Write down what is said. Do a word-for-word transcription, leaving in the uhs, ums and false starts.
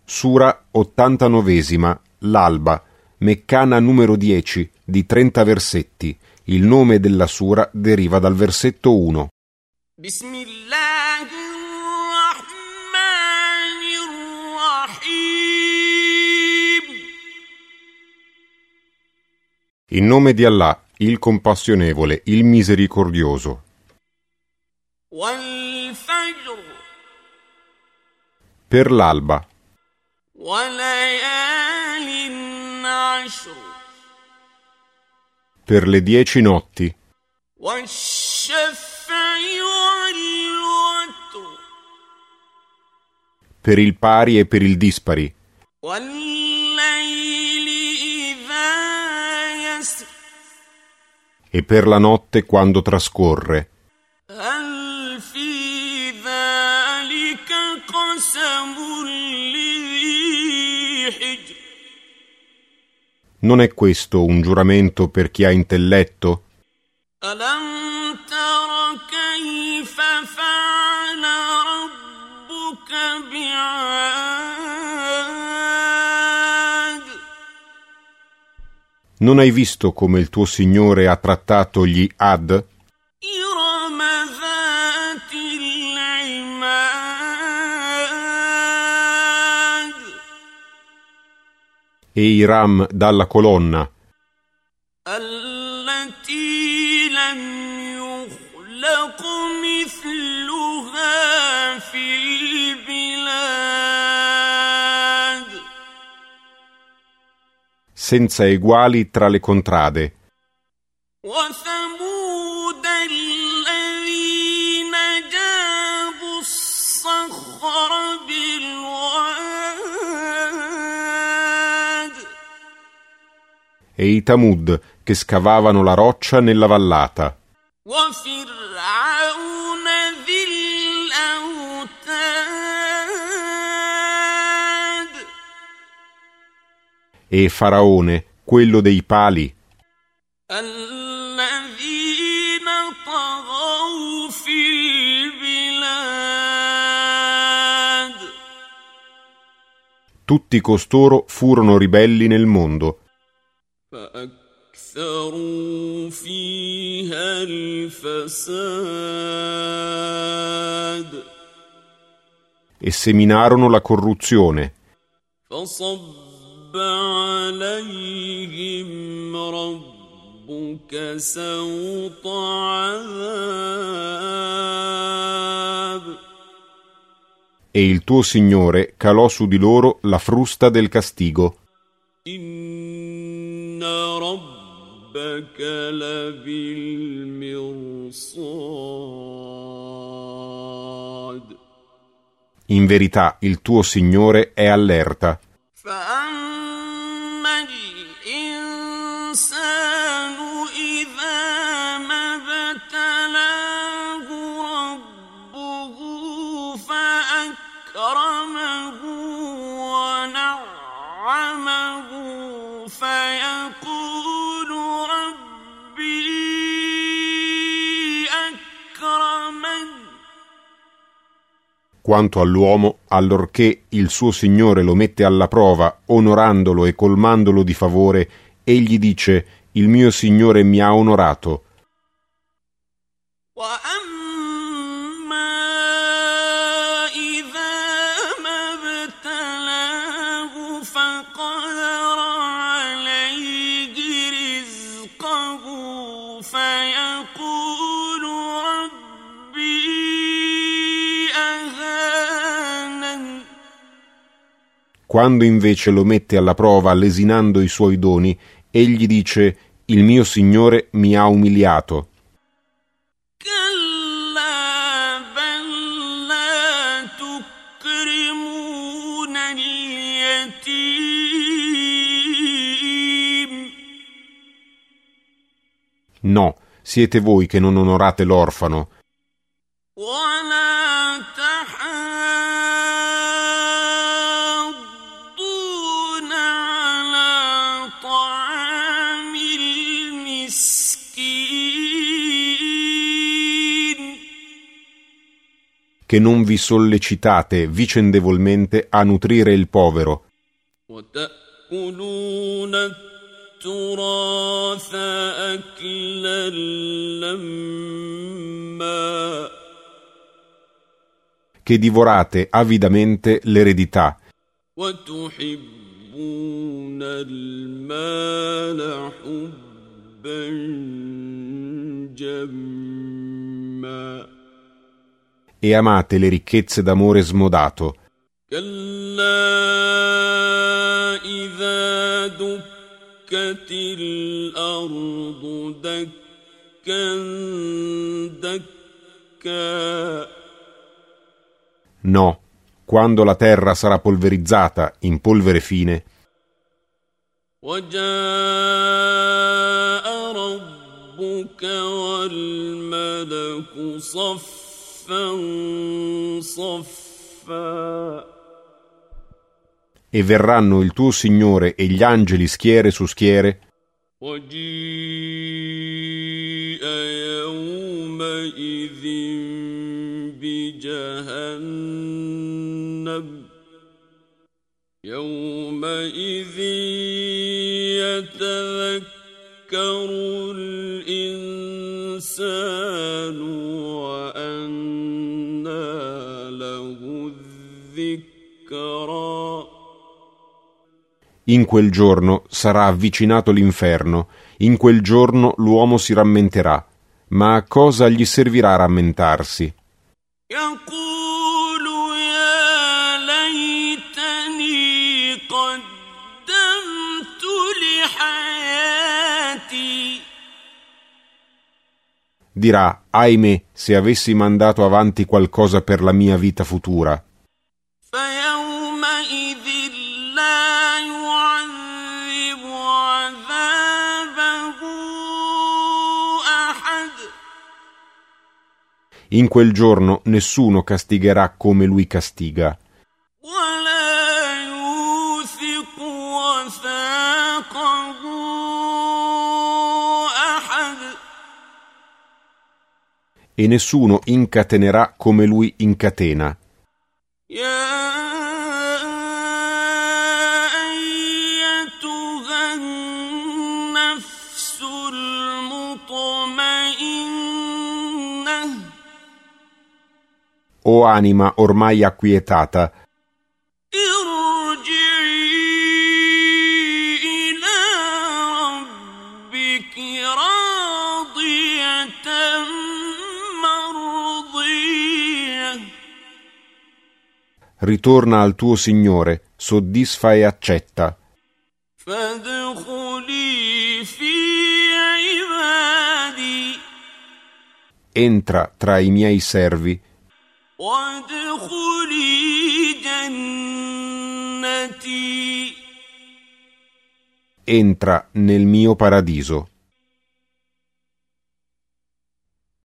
Sura ottantanovesima, l'alba, Meccana numero dieci, di trenta versetti. Il nome della sura deriva dal versetto uno. In nome di Allah, il compassionevole, il misericordioso. Per l'alba. Per le dieci notti. Per il pari e per il dispari. E per la notte quando trascorre. Non è questo un giuramento per chi ha intelletto? Non hai visto come il tuo Signore ha trattato gli Ad? E i Ram dalla colonna, senza eguali tra le contrade, e i Tamud che scavavano la roccia nella vallata, e Faraone, quello dei pali, tutti costoro furono ribelli nel mondo. فأكثروا فيها الفساد E seminarono la corruzione. فصب عليهم ربك سوط عذاب E il tuo Signore calò su di loro la frusta del castigo. Inna rabbaka labil mirsad. In verità il tuo Signore è allerta. فأما الإنسان إذا ما ابتلاه ربه فأكرمه ونعمه فيقول ربي أكرمن. Quanto all'uomo, allorché il suo Signore lo mette alla prova, onorandolo e colmandolo di favore, egli dice: il mio Signore mi ha onorato. Quando invece lo mette alla prova lesinando i suoi doni, egli dice: il mio Signore mi ha umiliato. No, siete voi che non onorate l'orfano. che non vi sollecitate vicendevolmente a nutrire il povero, وتأكلون التراث أكلا لما che divorate avidamente l'eredità, وتحبون المال حبا جما e amate le ricchezze d'amore smodato. كلا إذا دكت الأرض دكا دكا No, quando la terra sarà polverizzata in polvere fine, وجاء ربك والملك صفا صفا e verranno il tuo Signore e gli angeli schiere su schiere, وجيء يومئذ بجهنم يومئذ يتذكر الإنسان وأنى له الذكرى in quel giorno sarà avvicinato l'inferno, in quel giorno l'uomo si rammenterà, ma a cosa gli servirà rammentarsi? يقول يا ليتني قدمت لحياتي Dirà, ahimè, se avessi mandato avanti qualcosa per la mia vita futura. فيومئذ لا يعذب عذابه أحد In quel giorno nessuno castigherà come lui castiga, ولا يوثق وثاقه أحد e nessuno incatenerà come lui incatena. يا أيتها النفس المطمئنة O anima ormai acquietata, ارجعي إلى ربك راضية مرضية ritorna al tuo Signore, soddisfa e accetta. فادخلي في عبادي Entra tra i miei servi وادخلي جنتي entra nel mio paradiso.